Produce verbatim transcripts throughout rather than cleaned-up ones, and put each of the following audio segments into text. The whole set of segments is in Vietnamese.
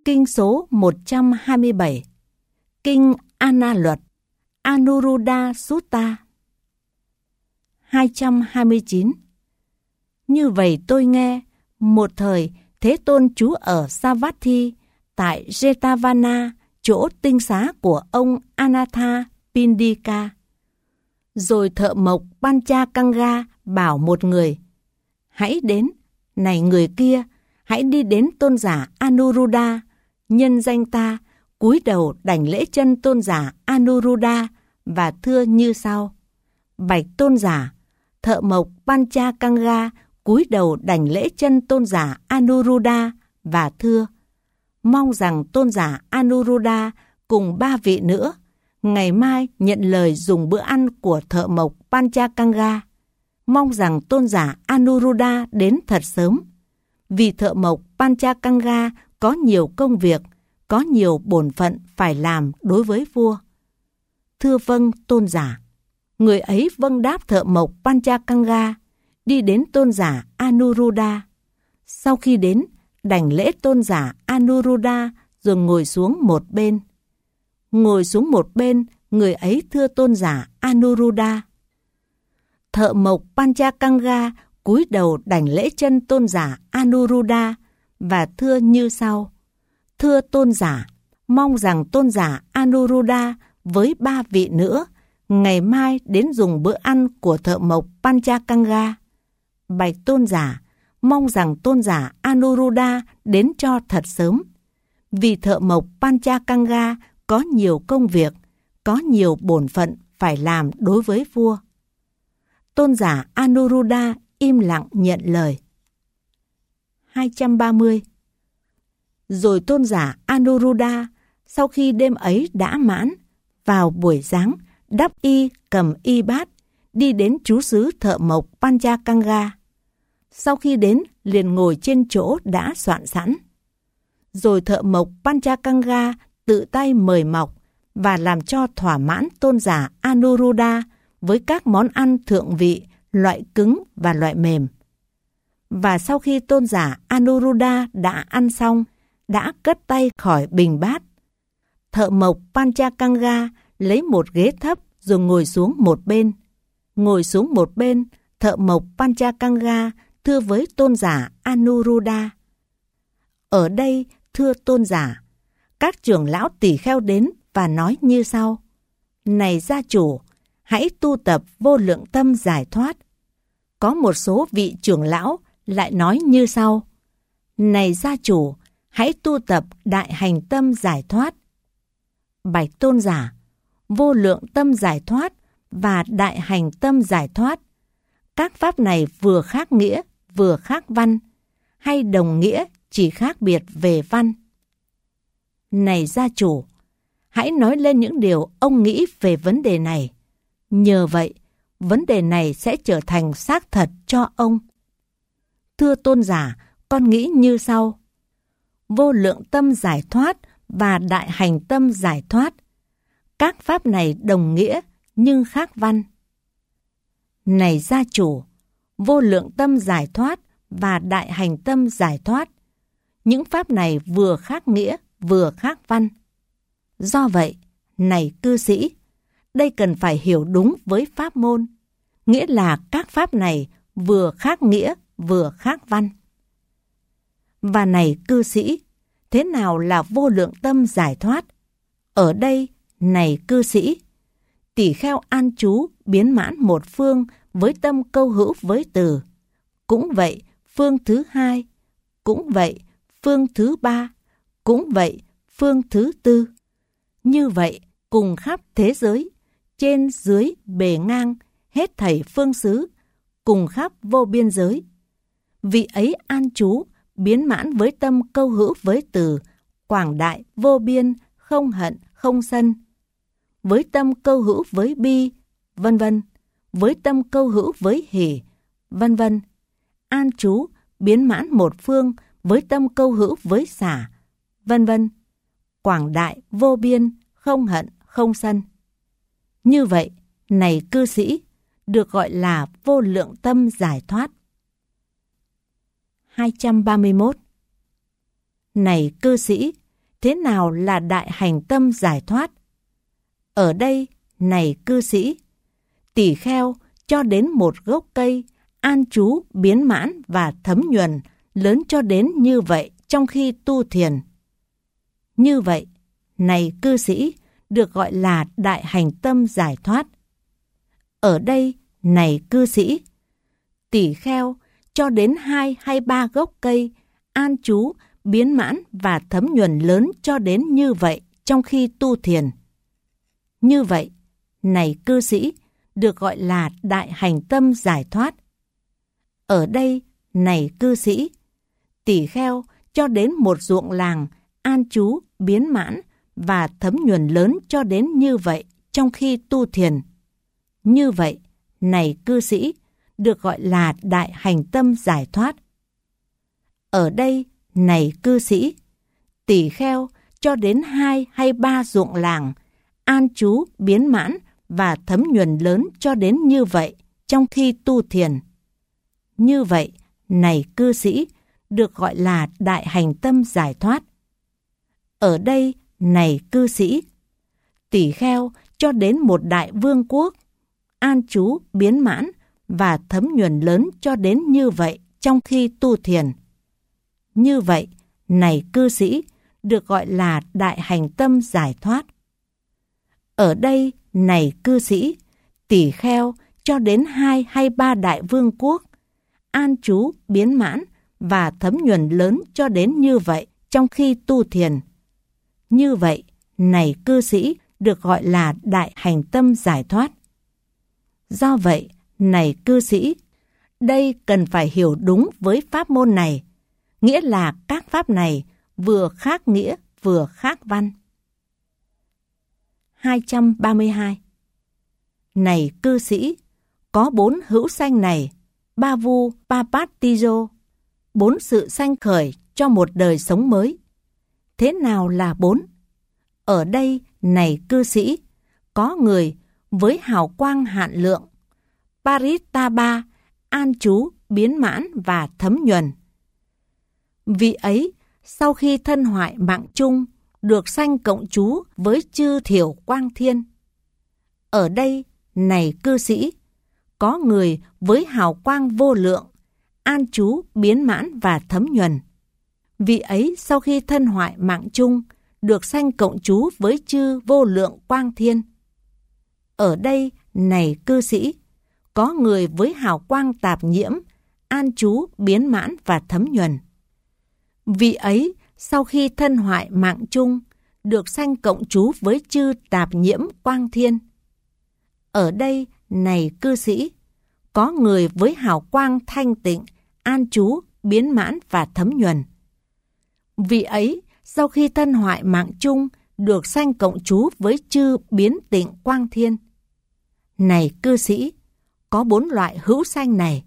Kinh số một trăm hai mươi bảy, Kinh Ana Luật, Anuruddha Sutta. hai trăm hai mươi chín. Như vậy tôi nghe, một thời Thế Tôn trú ở Savatthi, tại Jetavana, chỗ tinh xá của ông Anatha Pindika. Rồi thợ mộc Panchakanga bảo một người: hãy đến, này người kia, hãy đi đến tôn giả Anuruddha, nhân danh ta, cúi đầu đảnh lễ chân tôn giả Anuruddha và thưa như sau: bạch tôn giả. Thợ mộc Panchakanga cúi đầu đảnh lễ chân tôn giả Anuruddha và thưa: mong rằng tôn giả Anuruddha cùng ba vị nữa ngày mai nhận lời dùng bữa ăn của thợ mộc Panchakanga. Mong rằng tôn giả Anuruddha đến thật sớm, vì thợ mộc Panchakanga có nhiều công việc, có nhiều bổn phận phải làm đối với vua. Thưa vâng tôn giả. Người ấy vâng đáp thợ mộc Panchakanga, đi đến tôn giả Anuruddha. Sau khi đến, đảnh lễ tôn giả Anuruddha rồi ngồi xuống một bên. Ngồi xuống một bên, người ấy thưa tôn giả Anuruddha. Thợ mộc Panchakanga cúi đầu đảnh lễ chân tôn giả Anuruddha và thưa như sau: thưa tôn giả, mong rằng tôn giả Anuruddha với ba vị nữa ngày mai đến dùng bữa ăn của thợ mộc Panchakanga. Bạch tôn giả, mong rằng tôn giả Anuruddha đến cho thật sớm, vì thợ mộc Panchakanga có nhiều công việc, có nhiều bổn phận phải làm đối với vua. Tôn giả Anuruddha im lặng nhận lời. hai trăm ba mươi. Rồi tôn giả Anuruddha, sau khi đêm ấy đã mãn, vào buổi sáng, đắp y cầm y bát, đi đến trú xứ thợ mộc Panchakanga. Sau khi đến, liền ngồi trên chỗ đã soạn sẵn. Rồi thợ mộc Panchakanga tự tay mời mọc và làm cho thỏa mãn tôn giả Anuruddha với các món ăn thượng vị, loại cứng và loại mềm. Và sau khi tôn giả Anuruddha đã ăn xong, đã cất tay khỏi bình bát, thợ mộc Panchakanga lấy một ghế thấp rồi ngồi xuống một bên. Ngồi xuống một bên, thợ mộc Panchakanga thưa với tôn giả Anuruddha: ở đây, thưa tôn giả, các trưởng lão tỳ kheo đến và nói như sau: này gia chủ, hãy tu tập vô lượng tâm giải thoát. Có một số vị trưởng lão lại nói như sau: này gia chủ, hãy tu tập đại hành tâm giải thoát. Bạch tôn giả, vô lượng tâm giải thoát và đại hành tâm giải thoát, các pháp này vừa khác nghĩa, vừa khác văn, hay đồng nghĩa, chỉ khác biệt về văn? Này gia chủ, hãy nói lên những điều ông nghĩ về vấn đề này. Nhờ vậy, vấn đề này sẽ trở thành xác thật cho ông. Thưa tôn giả, con nghĩ như sau: vô lượng tâm giải thoát và đại hành tâm giải thoát, các pháp này đồng nghĩa nhưng khác văn. Này gia chủ, vô lượng tâm giải thoát và đại hành tâm giải thoát, những pháp này vừa khác nghĩa, vừa khác văn. Do vậy, này cư sĩ, đây cần phải hiểu đúng với pháp môn, nghĩa là các pháp này vừa khác nghĩa, vừa khác văn. Và này cư sĩ, thế nào là vô lượng tâm giải thoát? Ở đây, này cư sĩ, tỷ kheo an trú biến mãn một phương với tâm câu hữu với từ. Cũng vậy, phương thứ hai. Cũng vậy, phương thứ ba. Cũng vậy, phương thứ tư. Như vậy, cùng khắp thế giới, trên dưới bề ngang, hết thảy phương xứ, cùng khắp vô biên giới. Vị ấy an trú, biến mãn với tâm câu hữu với từ, quảng đại, vô biên, không hận, không sân. Với tâm câu hữu với bi, vân vân. Với tâm câu hữu với hỷ, vân vân. An trú, biến mãn một phương với tâm câu hữu với xả, vân vân. Quảng đại, vô biên, không hận, không sân. Như vậy, này cư sĩ, được gọi là vô lượng tâm giải thoát. hai trăm ba mươi mốt. Này cư sĩ, Thế nào là đại hành tâm giải thoát? Ở đây, này cư sĩ, tỳ kheo cho đến một gốc cây, an trú, biến mãn và thấm nhuần, lớn cho đến như vậy trong khi tu thiền. Như vậy, này cư sĩ, được gọi là đại hành tâm giải thoát. Ở đây, này cư sĩ, tỳ kheo cho đến hai hay ba gốc cây, an trú, biến mãn và thấm nhuần lớn cho đến như vậy trong khi tu thiền. Như vậy, này cư sĩ, được gọi là đại hành tâm giải thoát. Ở đây, này cư sĩ, tỳ kheo cho đến một ruộng làng, an trú, biến mãn và thấm nhuần lớn cho đến như vậy trong khi tu thiền. Như vậy, này cư sĩ, được gọi là đại hành tâm giải thoát. Ở đây, này cư sĩ, tỳ kheo cho đến hai hay ba ruộng làng, an trú, biến mãn và thấm nhuần lớn cho đến như vậy trong khi tu thiền. Như vậy, này cư sĩ, được gọi là đại hành tâm giải thoát. Ở đây, này cư sĩ, tỳ kheo cho đến một đại vương quốc, an trú, biến mãn và thấm nhuần lớn cho đến như vậy trong khi tu thiền. Như vậy, này cư sĩ, được gọi là đại hành tâm giải thoát. Ở đây, này cư sĩ, tỳ kheo cho đến hai hay ba đại vương quốc, an trú, biến mãn và thấm nhuần lớn cho đến như vậy trong khi tu thiền. Như vậy, này cư sĩ, được gọi là đại hành tâm giải thoát. Do vậy, này cư sĩ, đây cần phải hiểu đúng với pháp môn này, nghĩa là các pháp này vừa khác nghĩa vừa khác văn. hai trăm ba mươi hai. Này cư sĩ, có bốn hữu sanh này, ba vu papatijo, bốn sự sanh khởi cho một đời sống mới. Thế nào là bốn? Ở đây, này cư sĩ, có người với hào quang hạn lượng, paritaba, an trú, biến mãn và thấm nhuần. Vị ấy, sau khi thân hoại mạng chung, được sanh cộng trú với chư thiểu quang thiên. Ở đây, này cư sĩ, có người với hào quang vô lượng, an trú, biến mãn và thấm nhuần. Vị ấy, sau khi thân hoại mạng chung, được sanh cộng trú với chư vô lượng quang thiên. Ở đây, này cư sĩ, có người với hào quang tạp nhiễm, an trú, biến mãn và thấm nhuần. Vị ấy, sau khi thân hoại mạng chung, được sanh cộng trú với chư tạp nhiễm quang thiên. Ở đây, này cư sĩ, có người với hào quang thanh tịnh, an trú, biến mãn và thấm nhuần. Vị ấy, sau khi thân hoại mạng chung, được sanh cộng trú với chư biến tịnh quang thiên. Này cư sĩ, có bốn loại hữu sanh này.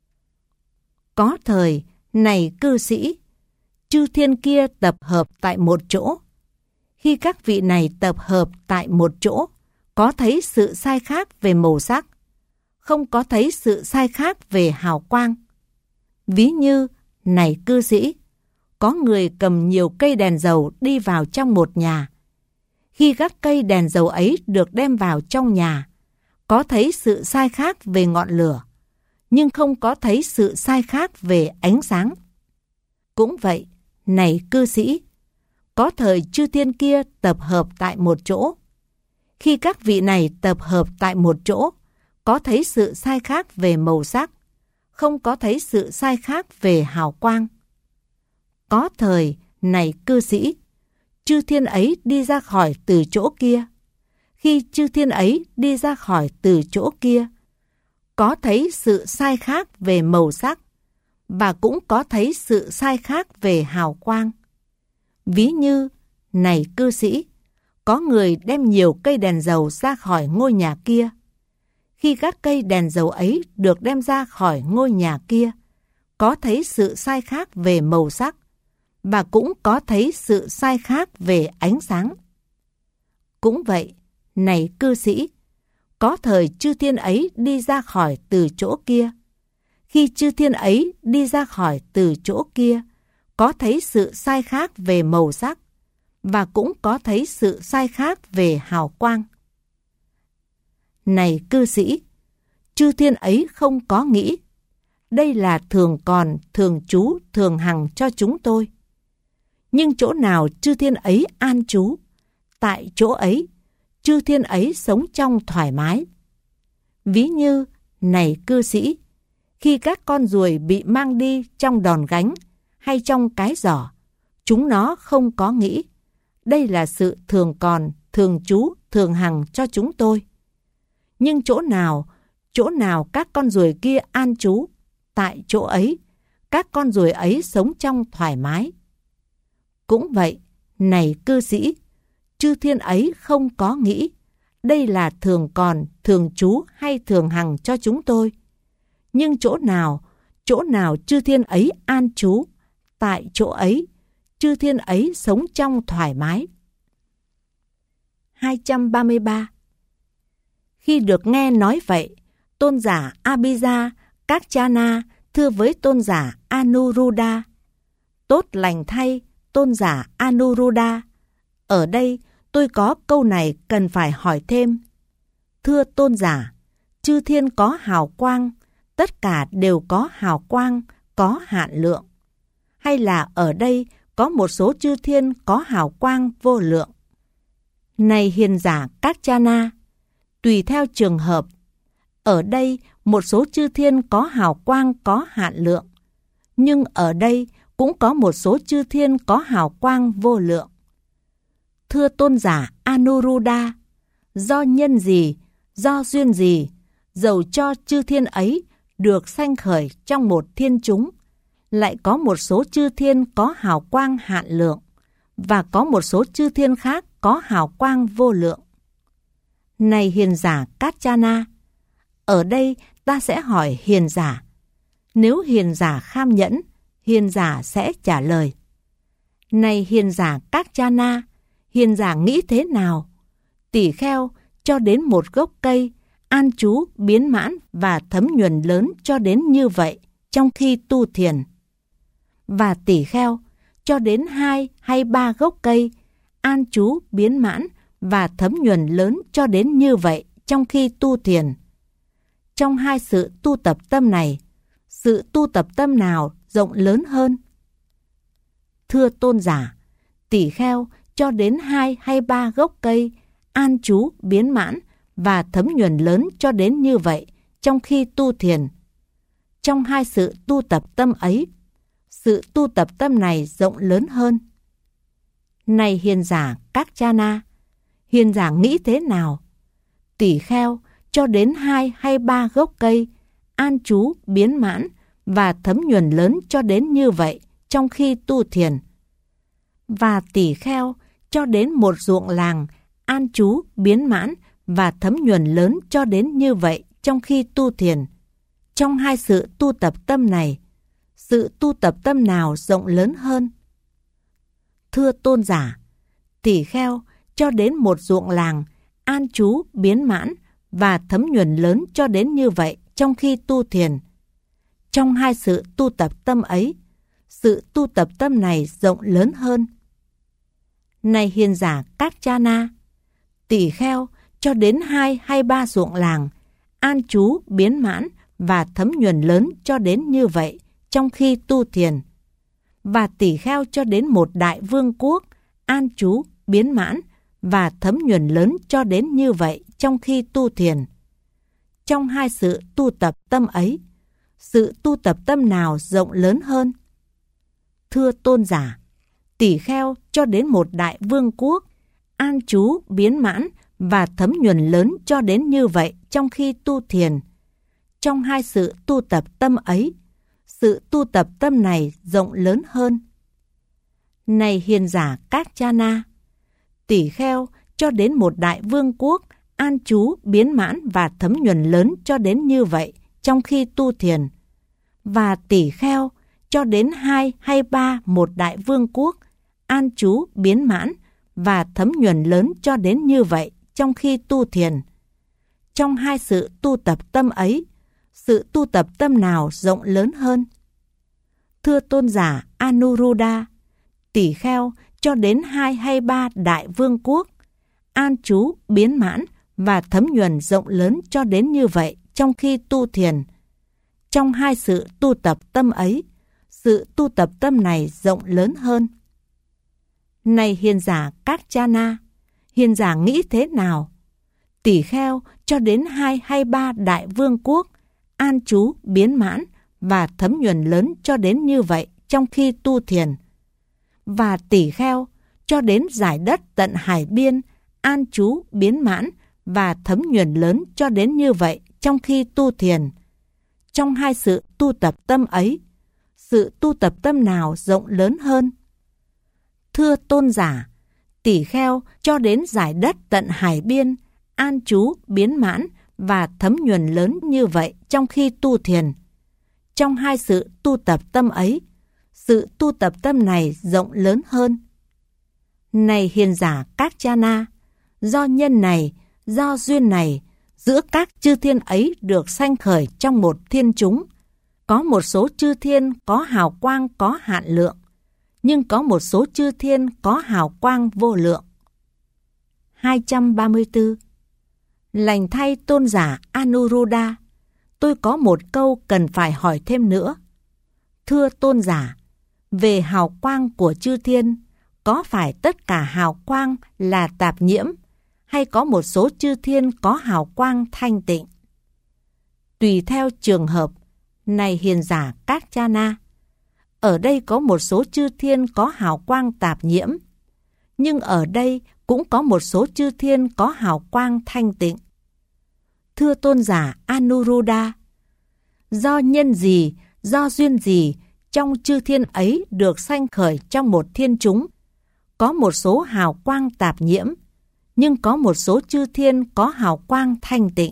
Có thời, này cư sĩ, chư thiên kia tập hợp tại một chỗ. Khi các vị này tập hợp tại một chỗ, có thấy sự sai khác về màu sắc, không có thấy sự sai khác về hào quang. Ví như, này cư sĩ, có người cầm nhiều cây đèn dầu đi vào trong một nhà. Khi các cây đèn dầu ấy được đem vào trong nhà, có thấy sự sai khác về ngọn lửa, nhưng không có thấy sự sai khác về ánh sáng. Cũng vậy, này cư sĩ, có thời chư thiên kia tập hợp tại một chỗ. Khi các vị này tập hợp tại một chỗ, có thấy sự sai khác về màu sắc, không có thấy sự sai khác về hào quang. Có thời, này cư sĩ, chư thiên ấy đi ra khỏi từ chỗ kia. Khi chư thiên ấy đi ra khỏi từ chỗ kia, có thấy sự sai khác về màu sắc, và cũng có thấy sự sai khác về hào quang. Ví như, này cư sĩ, có người đem nhiều cây đèn dầu ra khỏi ngôi nhà kia. Khi các cây đèn dầu ấy được đem ra khỏi ngôi nhà kia, có thấy sự sai khác về màu sắc, và cũng có thấy sự sai khác về ánh sáng. Cũng vậy, này cư sĩ, có thời chư thiên ấy đi ra khỏi từ chỗ kia. Khi chư thiên ấy đi ra khỏi từ chỗ kia, có thấy sự sai khác về màu sắc, và cũng có thấy sự sai khác về hào quang. Này cư sĩ, chư thiên ấy không có nghĩ, đây là thường còn, thường trú, thường hằng cho chúng tôi. Nhưng chỗ nào chư thiên ấy an trú, tại chỗ ấy, chư thiên ấy sống trong thoải mái. Ví như, này cư sĩ, khi các con ruồi bị mang đi trong đòn gánh hay trong cái giỏ, chúng nó không có nghĩ, đây là sự thường còn, thường trú, thường hằng cho chúng tôi. Nhưng chỗ nào, chỗ nào các con ruồi kia an trú, tại chỗ ấy, các con ruồi ấy sống trong thoải mái. Cũng vậy, này cư sĩ, chư thiên ấy không có nghĩ, đây là thường còn, thường trú hay thường hằng cho chúng tôi. Nhưng chỗ nào, chỗ nào chư thiên ấy an trú, tại chỗ ấy, chư thiên ấy sống trong thoải mái. hai trăm ba mươi ba. Khi được nghe nói vậy, tôn giả Abhija Kakchana thưa với tôn giả Anuruddha: Tốt lành thay, tôn giả Anuruddha, ở đây tôi có câu này cần phải hỏi thêm. Thưa tôn giả, chư thiên có hào quang, tất cả đều có hào quang, có hạn lượng. Hay là ở đây có một số chư thiên có hào quang vô lượng? Này hiền giả Kakchana, tùy theo trường hợp, ở đây một số chư thiên có hào quang có hạn lượng, nhưng ở đây cũng có một số chư thiên có hào quang vô lượng. Thưa tôn giả Anuruddha, do nhân gì, do duyên gì, dầu cho chư thiên ấy được sanh khởi trong một thiên chúng, lại có một số chư thiên có hào quang hạn lượng, và có một số chư thiên khác có hào quang vô lượng. Này hiền giả Kakchana, ở đây ta sẽ hỏi hiền giả. Nếu hiền giả kham nhẫn, hiền giả sẽ trả lời. Này hiền giả Kakchana, hiền giả nghĩ thế nào? Tỷ kheo cho đến một gốc cây, an trú, biến mãn và thấm nhuần lớn cho đến như vậy trong khi tu thiền. Và tỷ kheo cho đến hai hay ba gốc cây, an trú, biến mãn và thấm nhuần lớn cho đến như vậy trong khi tu thiền. Trong hai sự tu tập tâm này, sự tu tập tâm nào rộng lớn hơn? Thưa tôn giả, tỷ kheo cho đến hai hay ba gốc cây, an trú, biến mãn và thấm nhuần lớn cho đến như vậy trong khi tu thiền. Trong hai sự tu tập tâm ấy, sự tu tập tâm này rộng lớn hơn. Này hiền giả Kakchana, hiền giả nghĩ thế nào? Tỷ kheo cho đến hai hay ba gốc cây, an trú, biến mãn và thấm nhuần lớn cho đến như vậy trong khi tu thiền. Và tỷ kheo cho đến một ruộng làng, an trú, biến mãn và thấm nhuần lớn cho đến như vậy trong khi tu thiền. Trong hai sự tu tập tâm này, sự tu tập tâm nào rộng lớn hơn? Thưa tôn giả, tỷ kheo cho đến một ruộng làng, an trú, biến mãn và thấm nhuần lớn cho đến như vậy trong khi tu thiền. Trong hai sự tu tập tâm ấy, sự tu tập tâm này rộng lớn hơn. Này hiền giả Kakchana, tỷ kheo cho đến hai hay ba ruộng làng, an trú, biến mãn và thấm nhuần lớn cho đến như vậy trong khi tu thiền. Và tỷ kheo cho đến một đại vương quốc, an trú, biến mãn và thấm nhuần lớn cho đến như vậy trong khi tu thiền. Trong hai sự tu tập tâm ấy, sự tu tập tâm nào rộng lớn hơn? Thưa tôn giả, tỷ kheo cho đến một đại vương quốc, an trú, biến mãn và thấm nhuần lớn cho đến như vậy trong khi tu thiền. Trong hai sự tu tập tâm ấy, sự tu tập tâm này rộng lớn hơn. Này hiền giả Kakchana, tỷ kheo cho đến một đại vương quốc, an trú, biến mãn và thấm nhuần lớn cho đến như vậy trong khi tu thiền. Và tỷ kheo cho đến hai hay ba một đại vương quốc, an trú, biến mãn và thấm nhuần lớn cho đến như vậy trong khi tu thiền. Trong hai sự tu tập tâm ấy, sự tu tập tâm nào rộng lớn hơn? Thưa tôn giả Anuruddha, tỷ kheo cho đến hai hay ba đại vương quốc, an trú, biến mãn và thấm nhuần rộng lớn cho đến như vậy trong khi tu thiền. Trong hai sự tu tập tâm ấy, sự tu tập tâm này rộng lớn hơn. Này hiền giả Các-cha-na, hiền giả nghĩ thế nào? Tỷ kheo cho đến hai hay ba đại vương quốc, an trú, biến mãn và thấm nhuần lớn cho đến như vậy trong khi tu thiền. Và tỷ kheo cho đến giải đất tận hải biên, an trú, biến mãn và thấm nhuần lớn cho đến như vậy trong khi tu thiền. Trong hai sự tu tập tâm ấy, sự tu tập tâm nào rộng lớn hơn? Thưa tôn giả, tỷ kheo cho đến giải đất tận hải biên, an trú, biến mãn và thấm nhuần lớn như vậy trong khi tu thiền. Trong hai sự tu tập tâm ấy, sự tu tập tâm này rộng lớn hơn. Này hiền giả Các-cha-na, do nhân này, do duyên này, giữa các chư thiên ấy được sanh khởi trong một thiên chúng. Có một số chư thiên có hào quang có hạn lượng, nhưng có một số chư thiên có hào quang vô lượng. hai trăm ba mươi tư. Lành thay tôn giả Anuruddha, tôi có một câu cần phải hỏi thêm nữa. Thưa tôn giả, về hào quang của chư thiên, có phải tất cả hào quang là tạp nhiễm, hay có một số chư thiên có hào quang thanh tịnh? Tùy theo trường hợp. Này hiền giả Các-cha-na, ở đây có một số chư thiên có hào quang tạp nhiễm, nhưng ở đây cũng có một số chư thiên có hào quang thanh tịnh. Thưa tôn giả Anuruddha, do nhân gì, do duyên gì trong chư thiên ấy được sanh khởi trong một thiên chúng? Có một số hào quang tạp nhiễm, nhưng có một số chư thiên có hào quang thanh tịnh.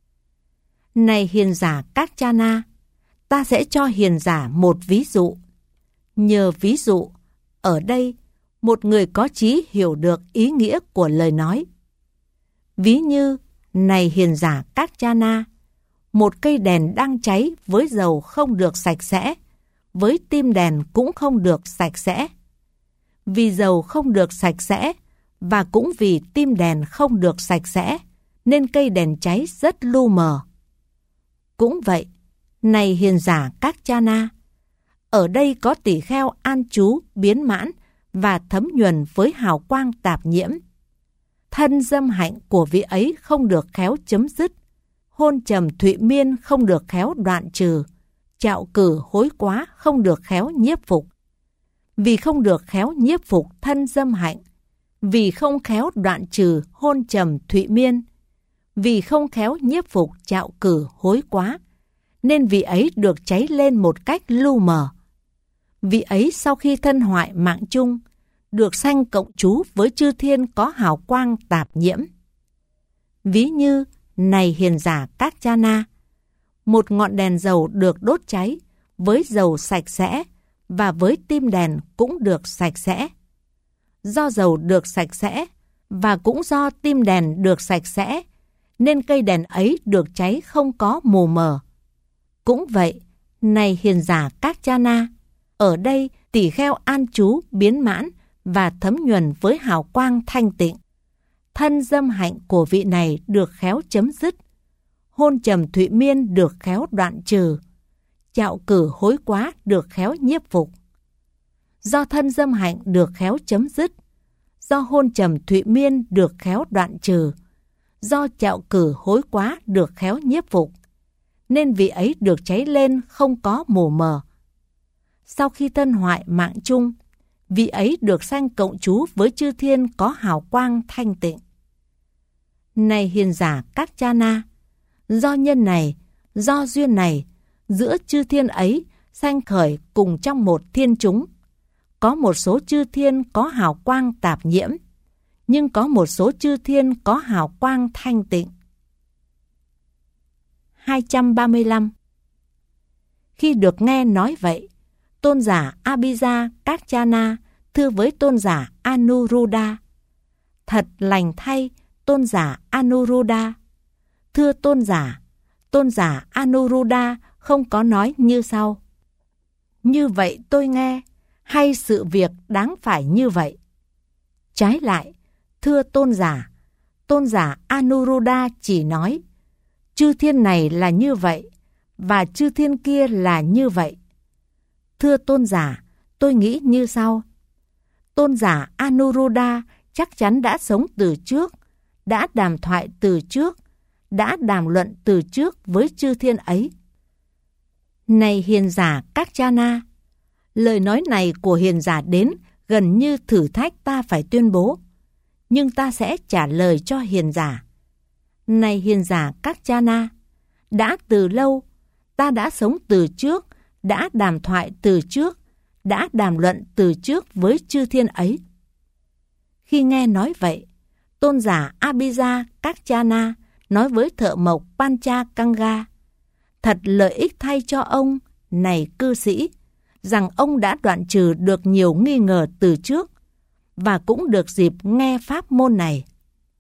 Này hiền giả Các-cha-na, ta sẽ cho hiền giả một ví dụ. Nhờ ví dụ, ở đây, một người có trí hiểu được ý nghĩa của lời nói. Ví như, này hiền giả Các-cha-na, một cây đèn đang cháy với dầu không được sạch sẽ, với tim đèn cũng không được sạch sẽ. Vì dầu không được sạch sẽ, và cũng vì tim đèn không được sạch sẽ, nên cây đèn cháy rất lu mờ. Cũng vậy, này hiền giả Các-cha-na, ở đây có tỷ kheo an trú, biến mãn và thấm nhuần với hào quang tạp nhiễm. Thân dâm hạnh của vị ấy không được khéo chấm dứt, hôn trầm thụy miên không được khéo đoạn trừ, trạo cử hối quá không được khéo nhiếp phục. Vì không được khéo nhiếp phục thân dâm hạnh, vì không khéo đoạn trừ hôn trầm thụy miên, vì không khéo nhiếp phục trạo cử hối quá, nên vị ấy được cháy lên một cách lu mờ. Vị ấy sau khi thân hoại mạng chung, được sanh cộng trú với chư thiên có hào quang tạp nhiễm. Ví như, này hiền giả Các-cha-na, một ngọn đèn dầu được đốt cháy với dầu sạch sẽ và với tim đèn cũng được sạch sẽ. Do dầu được sạch sẽ và cũng do tim đèn được sạch sẽ, nên cây đèn ấy được cháy không có mù mờ. Cũng vậy, này hiền giả Các-cha-na, ở đây tỷ kheo an trú, biến mãn và thấm nhuần với hào quang thanh tịnh. Thân dâm hạnh của vị này được khéo chấm dứt, hôn trầm thụy miên được khéo đoạn trừ, trạo cử hối quá được khéo nhiếp phục. Do thân dâm hạnh được khéo chấm dứt, do hôn trầm thụy miên được khéo đoạn trừ, do trạo cử hối quá được khéo nhiếp phục, nên vị ấy được cháy lên không có mù mờ. Sau khi thân hoại mạng chung, vị ấy được sanh cộng trú với chư thiên có hào quang thanh tịnh. Này hiền giả Các-cha-na, do nhân này, do duyên này, giữa chư thiên ấy sanh khởi cùng trong một thiên chúng. Có một số chư thiên có hào quang tạp nhiễm, nhưng có một số chư thiên có hào quang thanh tịnh. hai trăm ba mươi lăm. Khi được nghe nói vậy, tôn giả Abhija Các-cha-na thưa với tôn giả Anuruddha: Thật lành thay, tôn giả Anuruddha. Thưa tôn giả, tôn giả Anuruddha không có nói như sau: Như vậy tôi nghe, hay sự việc đáng phải như vậy. Trái lại, thưa tôn giả, tôn giả Anuruddha chỉ nói, chư thiên này là như vậy, và chư thiên kia là như vậy. Thưa tôn giả, tôi nghĩ như sau. Tôn giả Anuruddha chắc chắn đã sống từ trước, đã đàm thoại từ trước, đã đàm luận từ trước với chư thiên ấy. Này hiền giả Kakchana, lời nói này của hiền giả đến gần như thử thách ta phải tuyên bố, nhưng ta sẽ trả lời cho hiền giả. Này hiền giả Kakchana, đã từ lâu, ta đã sống từ trước, đã đàm thoại từ trước, đã đàm luận từ trước với chư thiên ấy. Khi nghe nói vậy, tôn giả Abhija Kakchana nói với thợ mộc Panchakanga, thật lợi ích thay cho ông, này cư sĩ, rằng ông đã đoạn trừ được nhiều nghi ngờ từ trước, và cũng được dịp nghe pháp môn này.